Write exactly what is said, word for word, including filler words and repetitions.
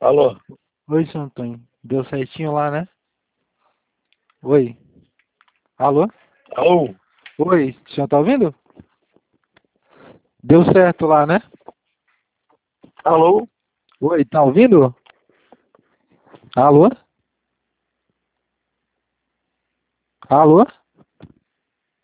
Alô? Oi, seu Antônio. Deu certinho lá, né? Oi. Alô? Alô? Oi, o senhor tá ouvindo? Deu certo lá, né? Alô? Oi, tá ouvindo? Alô? Alô?